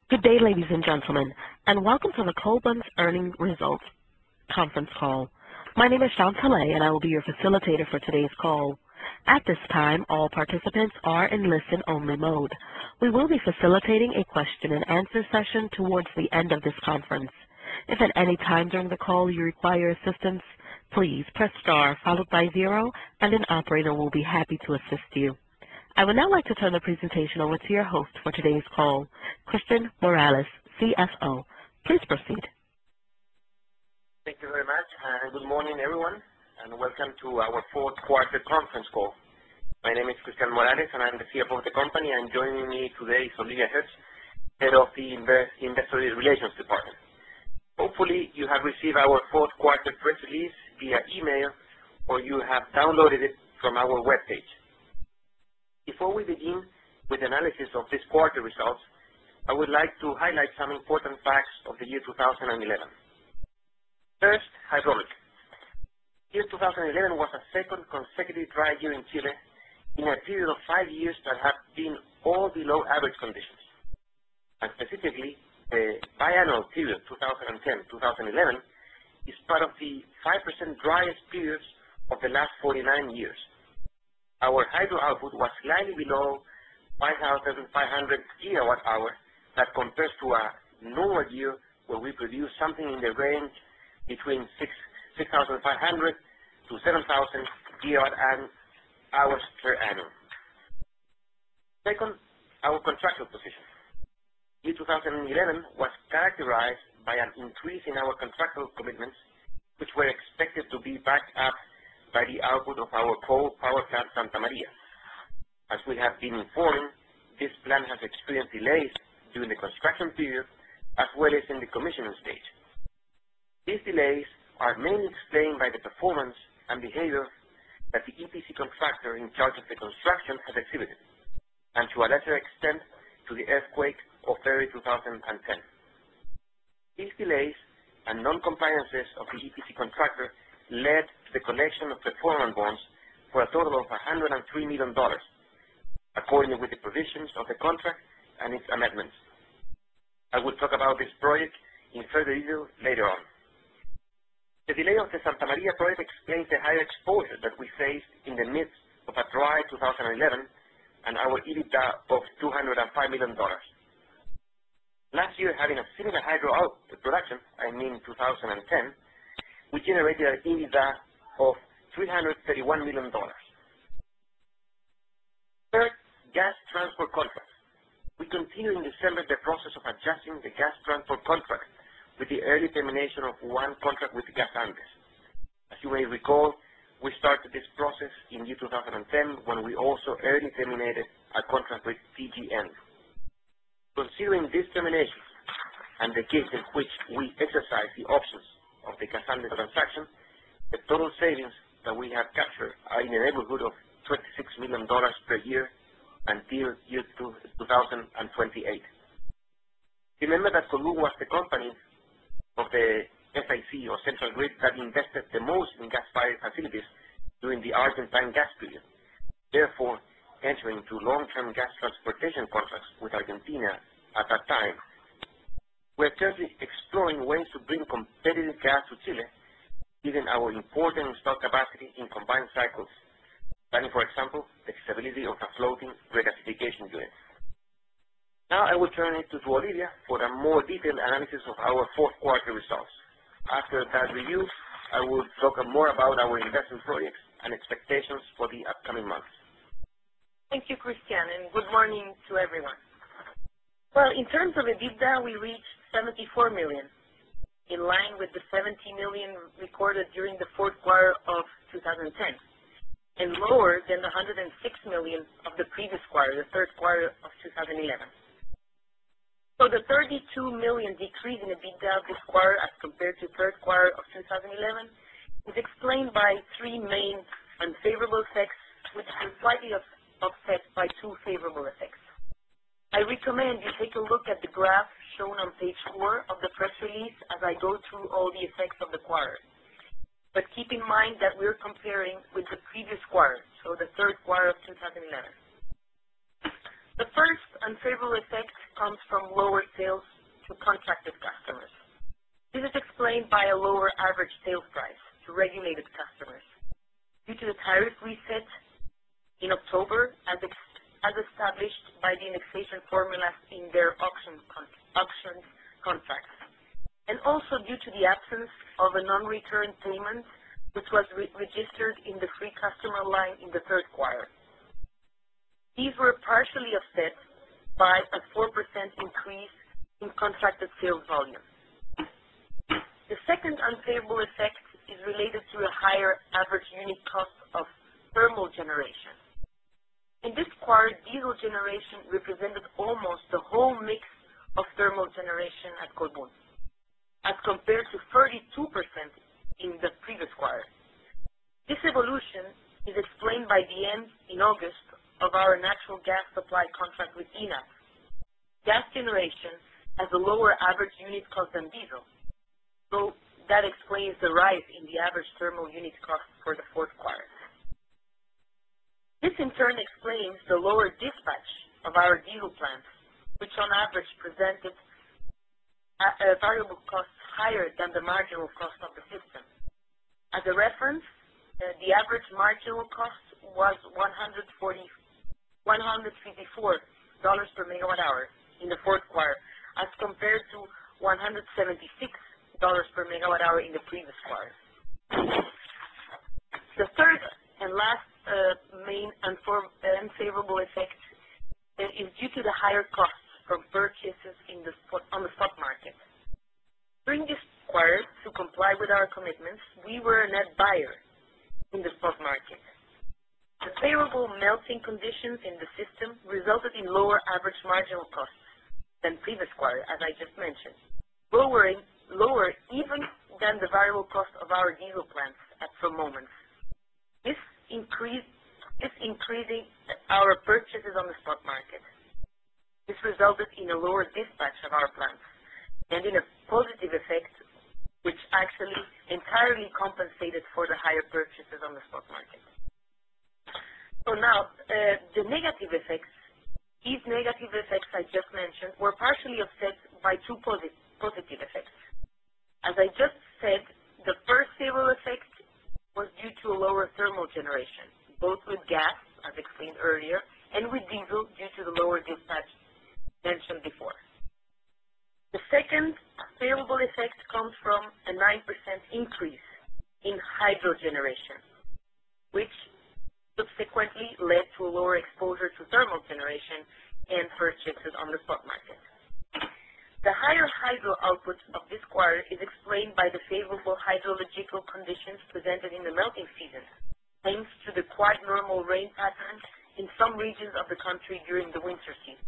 Good day, ladies and gentlemen, and welcome to the Colbún's Earnings Results Conference Call. My name is Chantelle, and I will be your facilitator for today's call. At this time, all participants are in listen-only mode. We will be facilitating a question-and-answer session towards the end of this conference. If at any time during the call you require assistance, please press star followed by 0, and an operator will be happy to assist you. I would now like to turn the presentation over to your host for today's call, Christian Morales, CFO. Please proceed. Thank you very much, and good morning, everyone, and welcome to our fourth quarter conference call. My name is Christian Morales, and I'm the CFO of the company, and joining me today is Olivia Hertz, Head of the Investor Relations Department. Hopefully, you have received our fourth quarter press release via email, or you have downloaded it from our webpage. Before we begin with analysis of this quarter results, I would like to highlight some important facts of the year 2011. First, hydrology. Year 2011 was a second consecutive dry year in Chile in a period of 5 years that have been all below average conditions. And specifically, the biannual period 2010-2011 is part of the 5% driest periods of the last 49 years. Our hydro output was slightly below 5,500 gigawatt-hour. That compares to a normal year where we produce something in the range between 6,500 to 7,000 gigawatt-hours per annum. Second, our contractual position. Year 2011 was characterized by an increase in our contractual commitments, which were expected to be backed up by the output of our coal power plant Santa Maria. As we have been informed, this plant has experienced delays during the construction period as well as in the commissioning stage. These delays are mainly explained by the performance and behavior that the EPC contractor in charge of the construction has exhibited, and to a lesser extent to the earthquake of February 2010. These delays and non-compliances of the EPC contractor led to the collection of performance bonds for a total of $103 million, according with the provisions of the contract and its amendments. I will talk about this project in further detail later on. The delay of the Santa Maria project explains the higher exposure that we faced in the midst of a dry 2011 and our EBITDA of $205 million. Last year, having a similar hydro output production, 2010, we generated an EBITDA of $331 million. Third, gas transport contracts. We continue in December the process of adjusting the gas transport contract with the early termination of one contract with Gas Andes. As you may recall, we started this process in year 2010 when we also early terminated a contract with TGN. Considering this termination and the case in which we exercise the options of the Gas Andes transaction, the total savings that we have captured are in the neighborhood of $26 million per year until year 2028. Remember that Colbún was the company of the SIC, or Central Grid, that invested the most in gas-fired facilities during the Argentine gas period, therefore entering into long-term gas transportation contracts with Argentina at that time. We are currently exploring ways to bring competitive gas to Chile, given our important installed capacity in combined cycles, planning, for example, the feasibility of a floating regasification unit. Now I will turn it to Olivia for a more detailed analysis of our fourth quarter results. After that review, I will talk more about our investment projects and expectations for the upcoming months. Thank you, Christian, and good morning to everyone. Well, in terms of EBITDA, we reached $74 million, in line with the $70 million recorded during the fourth quarter of 2010, and lower than the $106 million of the previous quarter, the third quarter of 2011. So the $32 million decrease in EBITDA this quarter as compared to third quarter of 2011 is explained by three main unfavorable effects, which are slightly offset by two favorable effects. I recommend you take a look at the graph shown on page 4 of the press release as I go through all the effects of the quarter. But keep in mind that we're comparing with the previous quarter, so the third quarter of 2011. The first unfavorable effect comes from lower sales to contracted customers. This is explained by a lower average sales price to regulated customers due to the tariff reset in October as established by the indexation formulas in their auction contracts, and also due to the absence of a non-return payment which was registered in the free customer line in the third quarter. These were partially offset by a 4% increase in contracted sales volume. The second unfavorable effect is related to a higher average unit cost of thermal generation. In this quarter, diesel generation represented almost the whole mix of thermal generation at Colbún, as compared to 32% in the previous quarter. This evolution is explained by the end in August of our natural gas supply contract with INAP. Gas generation has a lower average unit cost than diesel, so that explains the rise in the average thermal unit cost for the fourth quarter. This in turn explains the lower dispatch of our diesel plants, which on average presented a variable cost higher than the marginal cost of the system. As a reference, the average marginal cost was $154 per megawatt hour in the fourth quarter, as compared to $176 per megawatt hour in the previous quarter. The third and last main unfavorable effect is due to the higher costs from purchases on the spot market. During this quarter, to comply with our commitments, we were a net buyer in the spot market. The favorable melting conditions in the system resulted in lower average marginal costs than previous quarter, as I just mentioned, lower even than the variable cost of our diesel plants at some moments. This increasing our purchases on the spot market. This resulted in a lower dispatch of our plants and in a positive effect which actually entirely compensated for the higher purchases on the spot market. So now, the negative effects, these negative effects I just mentioned were partially offset by two positive effects. As I just said, the first favorable effect was due to a lower thermal generation, both with gas, as explained earlier, and with diesel due to the lower dispatch mentioned before. The second favorable effect comes from a 9% increase in hydro generation, which subsequently led to a lower exposure to thermal generation and purchases on the spot market. The higher hydro output of this quarter is explained by the favorable hydrological conditions presented in the melting season, thanks to the quite normal rain patterns in some regions of the country during the winter season.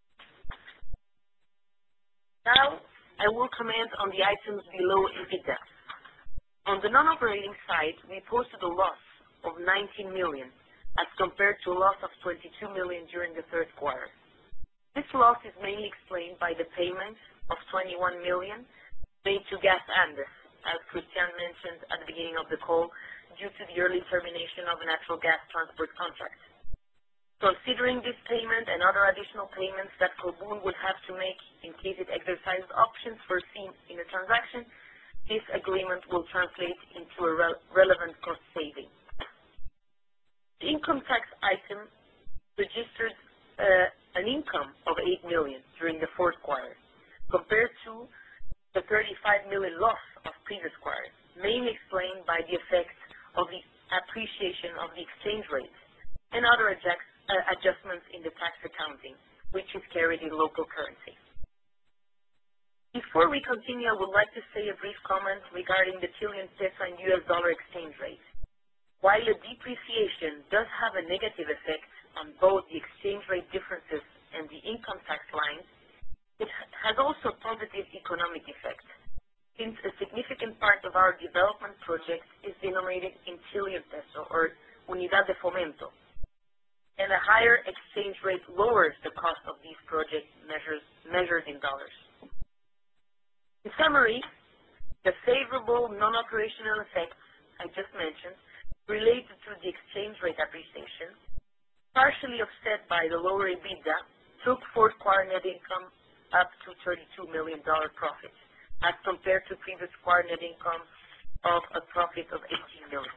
Now, I will comment on the items below EBITDA. On the non-operating side, we posted a loss of 19 million as compared to a loss of 22 million during the third quarter. This loss is mainly explained by the payment of 21 million made to Gas Andes, as Christian mentioned at the beginning of the call, due to the early termination of a natural gas transport contract. Considering this payment and other additional payments that Colbún would have to make in case it exercises options foreseen in a transaction, this agreement will translate into a relevant cost saving. The income tax item registered an income of 8 million during the fourth quarter, compared to the 35 million loss of previous quarter, mainly explained by the effects of the appreciation of the exchange rate and other adjustments in the tax accounting, which is carried in local currency. Before we continue, I would like to say a brief comment regarding the Chilean peso and US dollar exchange rate. While the depreciation does have a negative effect on both the exchange rate differences and the income tax lines, it has also a positive economic effect, since a significant part of our development project is denominated in Chilean peso, or Unidad de Fomento, and a higher exchange rate lowers the cost of these projects measured in dollars. In summary, the favorable non-operational effects I just mentioned related to the exchange rate appreciation, partially offset by the lower EBITDA took fourth quarter net income up to $32 million profit, as compared to previous quarter net income of a profit of $18 million.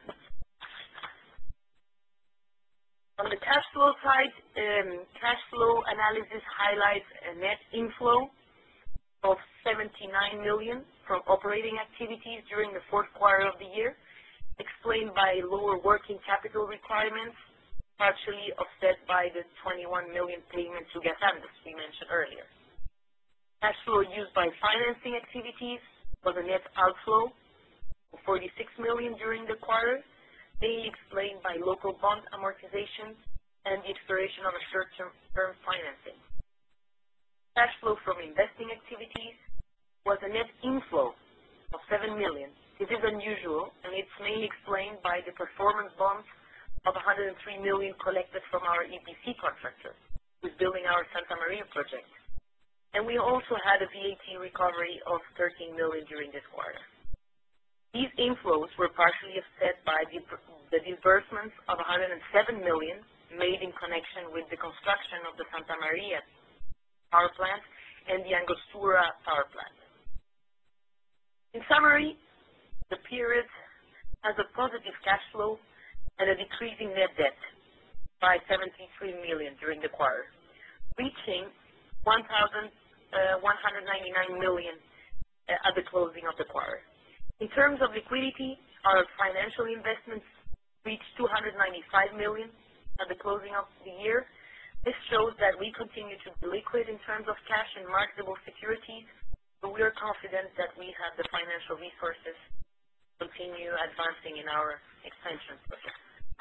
On the cash flow side, cash flow analysis highlights a net inflow of $79 million from operating activities during the fourth quarter of the year, explained by lower working capital requirements, partially offset by the $21 million payment to Gasandus we mentioned earlier. Cash flow used by financing activities was a net outflow of $46 million during the quarter, mainly explained by local bond amortization and the expiration of a short-term financing. Cash flow from investing activities was a net inflow of $7 million. This is unusual, and it's mainly explained by the performance bonds of $103 million collected from our EPC contractor, who's building our Santa Maria project. And we also had a VAT recovery of $13 million during this quarter. These inflows were partially offset by the disbursements of $107 million made in connection with the construction of the Santa Maria power plant and the Angostura power plant. In summary, the period has a positive cash flow and a decreasing net debt by $73 million during the quarter, reaching $1,199 million at the closing of the quarter. In terms of liquidity, our financial investments reached $295 million at the closing of the year. This shows that we continue to be liquid in terms of cash and marketable securities, but we are confident that we have the financial resources to continue advancing in our expansion project.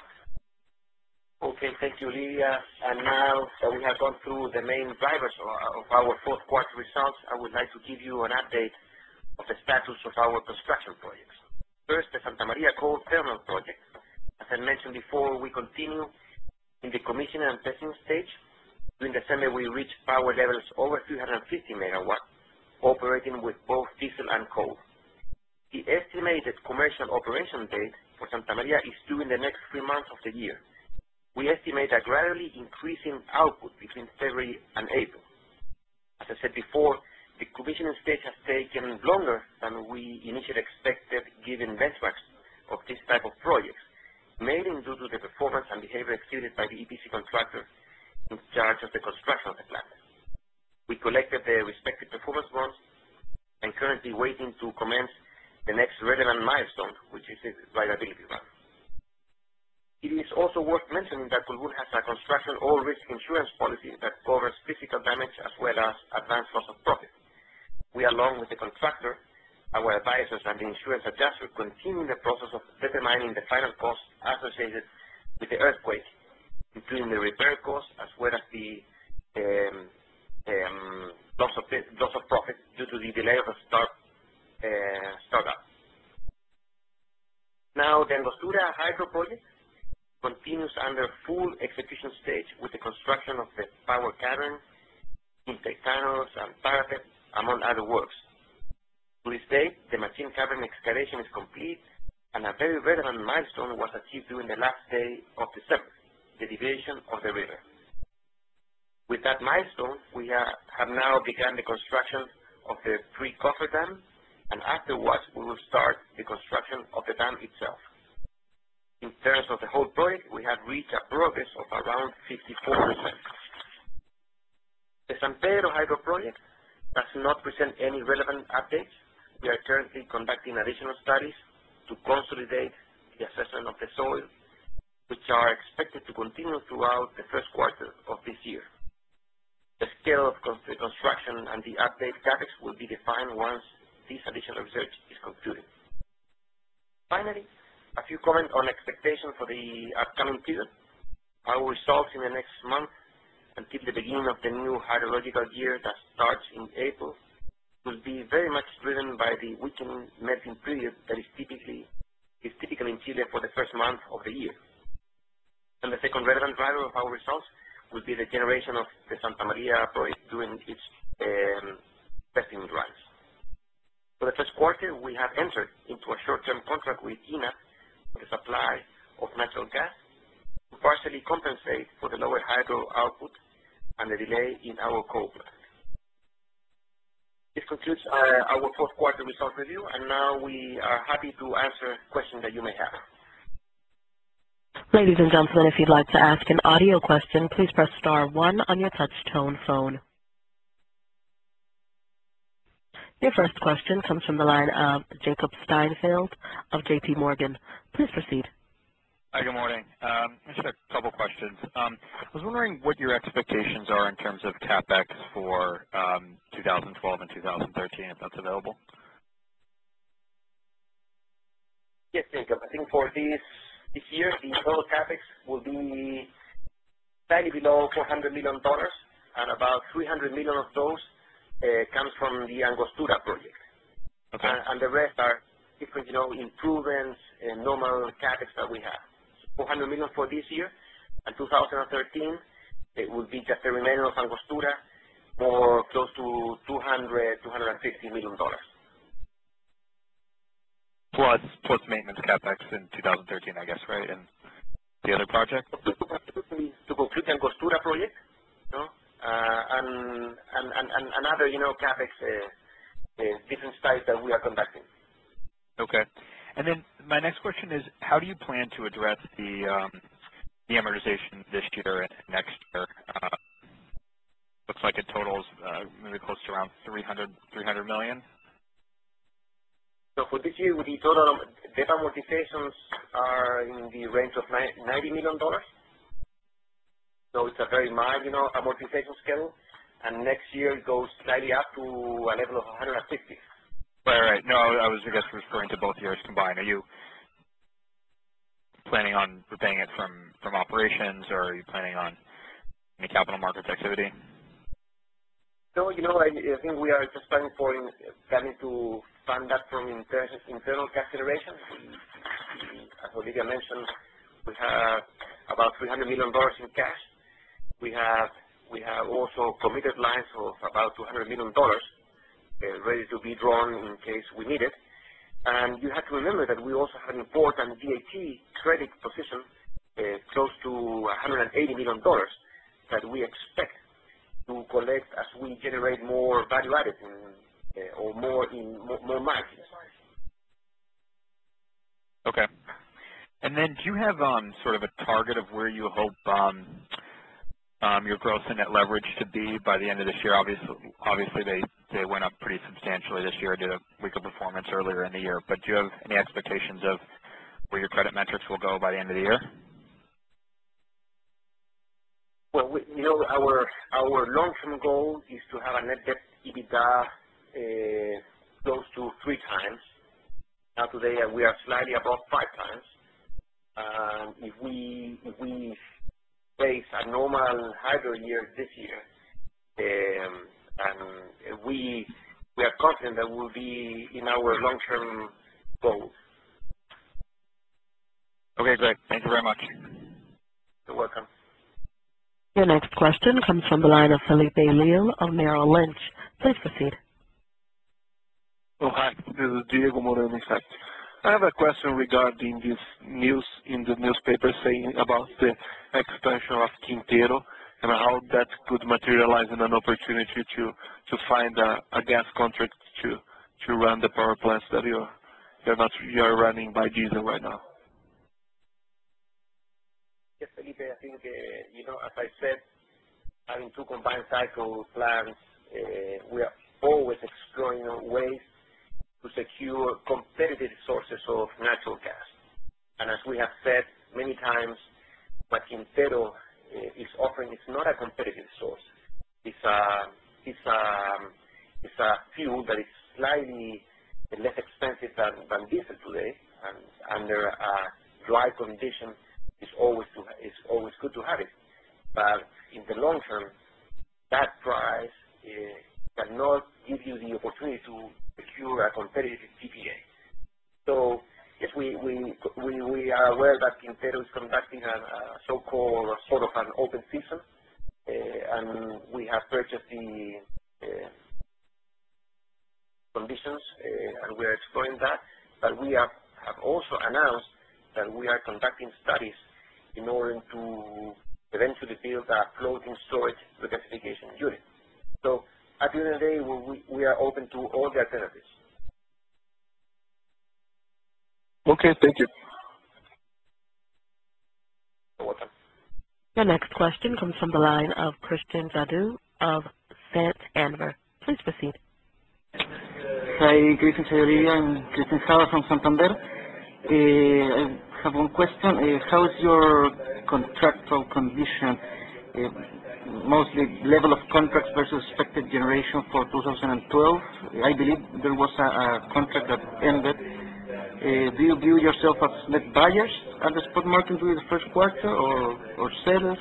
Okay, thank you, Lydia. And now that we have gone through the main drivers of our fourth quarter results, I would like to give you an update of the status of our construction projects. First, the Santa Maria Coal Thermal Project. As I mentioned before, we continue in the commissioning and testing stage. During December, we reached power levels over 350 megawatts, operating with both diesel and coal. The estimated commercial operation date for Santa Maria is due in the next 3 months of the year. We estimate a gradually increasing output between February and April. As I said before, the commissioning stage has taken longer than we initially expected, given benchmarks of this type of projects, mainly due to the performance and behavior exhibited by the EPC contractor in charge of the construction of the plant. We collected the respective performance bonds and currently waiting to commence the next relevant milestone, which is the viability run. It is also worth mentioning that Colbún has a construction all-risk insurance policy that covers physical damage as well as advanced loss of profit. We, along with the contractor, our advisors, and the insurance adjuster, continue the process of determining the final cost associated with the earthquake, including the repair cost as well as the loss of profit due to the delay of the startup. Now, the Angostura Hydro Project continues under full execution stage with the construction of the power cavern, intake tunnels, and parapet, among other works. To this date, the machine cavern excavation is complete, and a very relevant milestone was achieved during the last day of December, the deviation of the river. With that milestone, we have now begun the construction of the pre-coffer dam, and afterwards we will start the construction of the dam itself. In terms of the whole project, we have reached a progress of around 54%. The San Pedro Hydro Project does not present any relevant updates. We are currently conducting additional studies to consolidate the assessment of the soil, which are expected to continue throughout the first quarter of this year. The scale of the construction and the update CapEx will be defined once this additional research is concluded. Finally, a few comments on expectations for the upcoming period. Our results in the next month until the beginning of the new hydrological year that starts in April will be very much driven by the weakening melting period that is typical in Chile for the first month of the year. And the second relevant driver of our results will be the generation of the Santa Maria project during its testing runs. For the first quarter, we have entered into a short-term contract with INA for the supply of natural gas to partially compensate for the lower hydro output and the delay in our coal plant. This concludes our fourth quarter result review, and now we are happy to answer questions that you may have. Ladies and gentlemen, if you'd like to ask an audio question, please press star 1 on your touch-tone phone. Your first question comes from the line of Jacob Steinfeld of J.P. Morgan. Please proceed. Hi, good morning. Just a couple questions. I was wondering what your expectations are in terms of CapEx for 2012 and 2013, if that's available. Yes, Jacob. I think for this year, the total CapEx will be slightly below $400 million, and about $300 million of those comes from the Angostura project. Okay. And the rest are different, improvements and normal CapEx that we have. $400 million for this year, and 2013, it will be just the remainder of Angostura, more close to $250 million. Plus maintenance CapEx in 2013, I guess, right? And the other project? To complete the Angostura project, and other, CapEx, different studies that we are conducting. Okay. And then my next question is, how do you plan to address the amortization this year and next year? Looks like it totals maybe close to around $300 million. So for this year, the total debt amortizations are in the range of $90 million. So it's a very mild, amortization schedule. And next year it goes slightly up to a level of 150. Right. No, I was, referring to both years combined. Are you planning on repaying it from operations, or are you planning on any capital markets activity? No, I think we are just planning to fund that from internal cash generation. As Olivia mentioned, we have about $300 million in cash. We have also committed lines of about $200 million. Ready to be drawn in case we need it. And you have to remember that we also have an important VAT credit position close to $180 million that we expect to collect as we generate more value added or more margins. Okay. And then do you have sort of a target of where you hope your gross and net leverage to be by the end of this year? Obviously they went up pretty substantially this year due to weaker performance earlier in the year. But do you have any expectations of where your credit metrics will go by the end of the year? Well, our long-term goal is to have a net debt EBITDA close to 3 times. Now today we are slightly above 5 times. If we face a normal hydro year this year, and we are confident that we'll be in our long-term goals. Okay, great. Thank you very much. You're welcome. Your next question comes from the line of Felipe Leal of Merrill Lynch. Please proceed. Oh, hi. This is Diego Moreno, in fact. I have a question regarding this news in the newspaper saying about the expansion of Quintero and how that could materialize in an opportunity to find a gas contract to run the power plants that you're running by diesel right now. Yes, Felipe, I think, as I said, having 2 combined cycle plants, we are always exploring ways to secure competitive sources of natural gas. And as we have said many times, what Quintero is offering is not a competitive source. It's a fuel that is slightly less expensive than diesel today, and under a dry condition, it's always good to have it. But in the long term, that price cannot give you the opportunity to secure a competitive PPA. So yes, we are aware that Quintero is conducting a so-called sort of an open season, and we have purchased the conditions, and we are exploring that. But we have also announced that we are conducting studies in order to eventually build a floating storage regasification unit. So at the end of the day, we are open to all the alternatives. Okay, thank you. You're welcome. Your next question comes from the line of Christian Zadu of Santander. Please proceed. Hi, Christian Sayuri. I'm Christian Java from Santander. I have one question. How is your contractual condition, mostly level of contracts versus expected generation for 2012? I believe there was a contract that ended. Do you view yourself as net buyers at the spot market during the first quarter or sellers?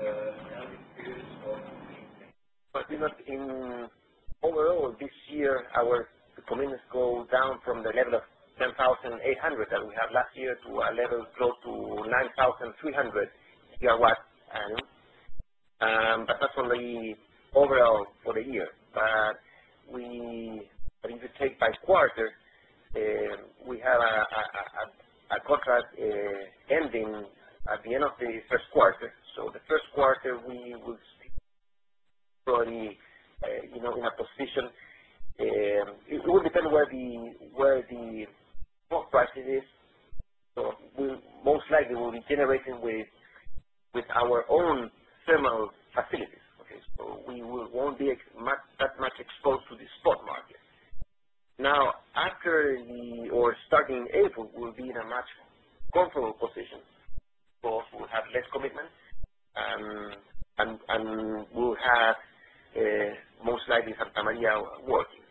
But in overall this year, our commitments go down from the level of 10,800 that we had last year to a level close to 9,300 gigawatt annum. But that's only overall for the year. But if you take by quarter, we have a contract ending at the end of the first quarter. So the first quarter we will probably in a position. It will depend where the spot price is. So we most likely will be generating with our own thermal facilities. Okay, so we won't be that much exposed to the spot market. Now, starting in April, we'll be in a much comfortable position. Both will have less commitment, and we'll have most likely Santa Maria working.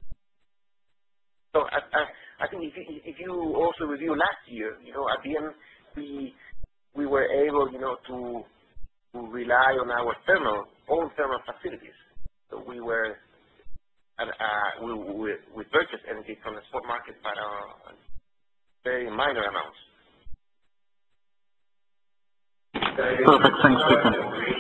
So I think if you also review last year, at the end we were able, to rely on our own thermal facilities. So we purchased energy from the spot market, but very minor amounts. Perfect. Thanks, Christian.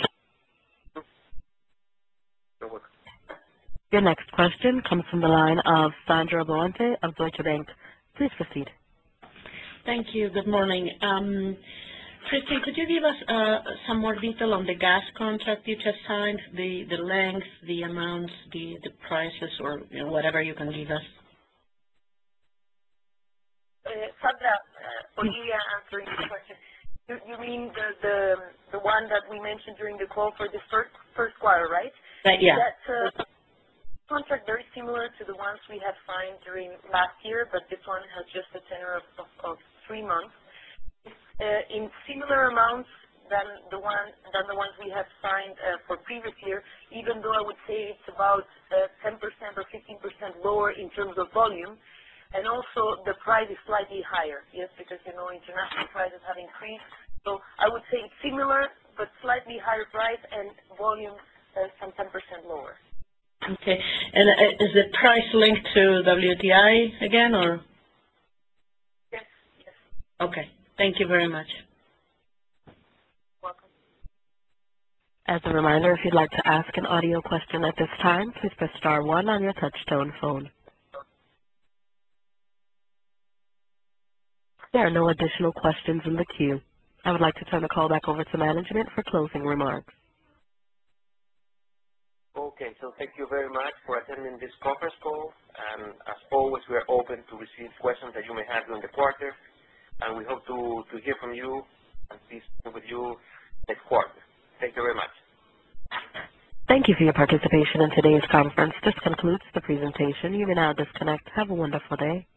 Your next question comes from the line of Sandra Boante of Deutsche Bank. Please proceed. Thank you. Good morning. Christian, could you give us some more detail on the gas contract you just signed, the length, the amounts, the prices, or whatever you can give us? Sandra, Olivia answering the question. You mean the one that we mentioned during the call for the first quarter, right? Right, yeah. That's a contract very similar to the ones we had signed during last year, but this one has just a tenor of 3 months. In similar amounts than the ones we have signed for previous year, even though I would say it's about 10% or 15% lower in terms of volume, and also the price is slightly higher, yes, because international prices have increased. So I would say it's similar, but slightly higher price and volume some 10% lower. Okay, and is the price linked to WTI again, or? Yes. Okay. Thank you very much. Welcome. As a reminder, if you'd like to ask an audio question at this time, please press star 1 on your touch-tone phone. There are no additional questions in the queue. I would like to turn the call back over to management for closing remarks. Okay, so thank you very much for attending this conference call. And as always, we are open to receive questions that you may have during the quarter. And we hope to hear from you and be with you next quarter. Thank you very much. Thank you for your participation in today's conference. This concludes the presentation. You may now disconnect. Have a wonderful day.